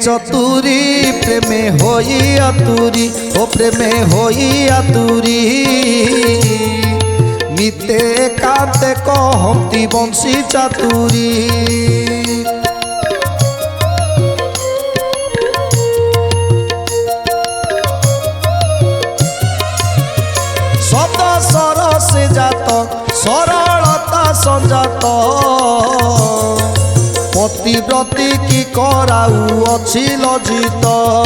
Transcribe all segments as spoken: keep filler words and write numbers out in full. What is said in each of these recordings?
चतुरी प्रेमे होई आतुरी ओ प्रेमे होई आतुरी निते कांते कहती बंशी चातुरी सत सरस जात सरलता संजात पतिव्रती की कराऊ अच्छी लज्जित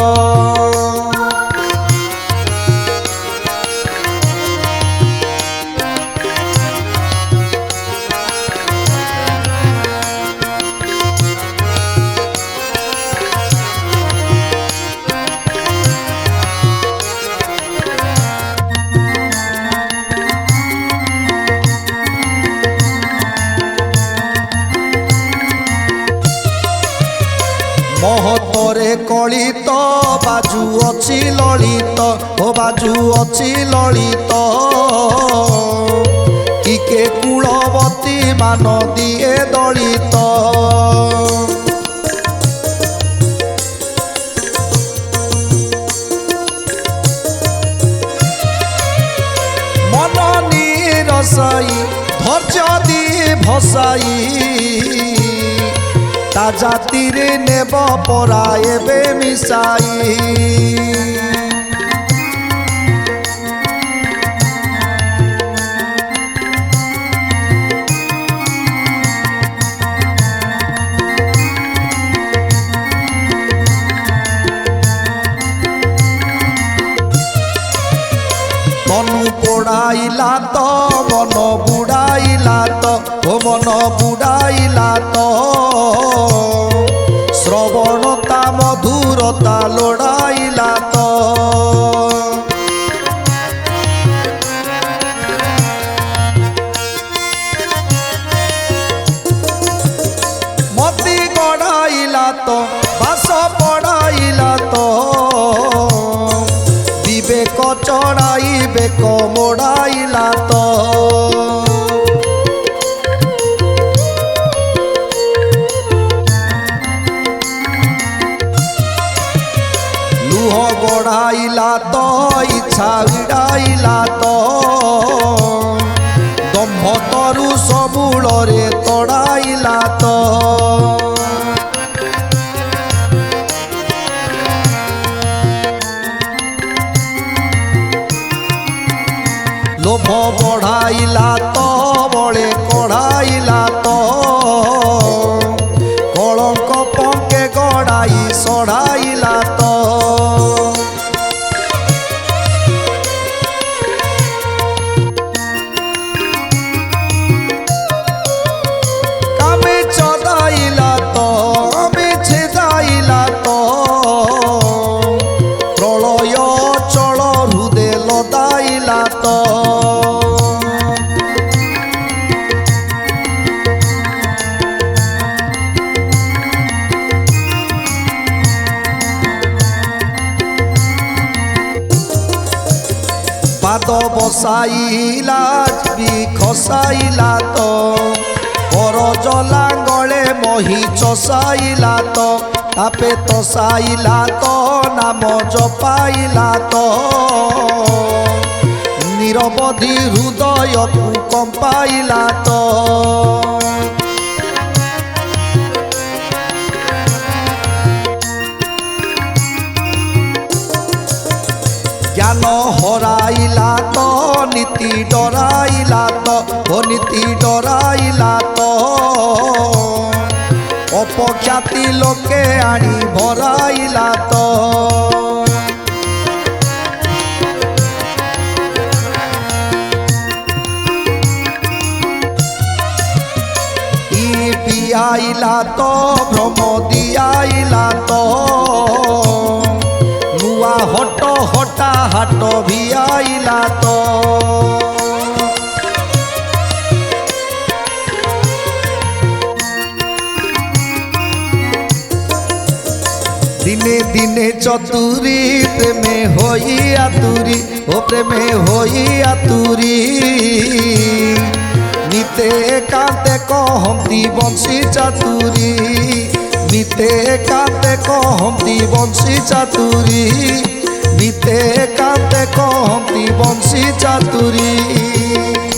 महतरे कलित बाजू अच्छी ललित ओ बाजू अच्छी ललित किके कूलवती मान दिए दलित मन निरसाई धैर्य दी भसाई ता जातिरे नेब पराए बे मिसाई मनु पोड़ाइला तो मन बुड़ाइला तो ओ मन बुड़ाइला तो श्रवणता मधुरता लोड़ाइला तो मती गड़ाइला तो बास पड़ाइला तो विवेक चढ़ाई बेक मोड़ाइला तो लुह गड़ाइला तो इच्छा विड़ाइला तो दम्भ तरु सबूल रे तड़ाइला तो लोभ बढ़ाइला तो बड़े कढ़ाइला तो कलंक पंके गड़ाई सढ़ाइला तो कामे चढ़ाइला तो आमे छेदाइला तो प्रलय चल हृदय लदाइला तो पाद बसाइला भी खसाइला तो पर जलांगले मही चसाइला तो तापे तसाइला तो नाम जपाइला तो निरवधि हृदय को कंपाइला तो ज्ञान हराइला तो नीति डराइला तो ओ नीति डराइला तो अपख्याति लोके आनी भराइला तो ई पियाइला तो भ्रम दियाइला तो नुआ हट हटा हाट भी आइला तो दिने दिने चतुरी प्रेमे होई आतुरी ओ प्रेमे होई आतुरी निते कांते कहती बंशी चातुरी মিতে কাঁদে কহন্তি বংশী চাতুরি মিতে কাঁদে কহন্তি বংশী চাতুরি।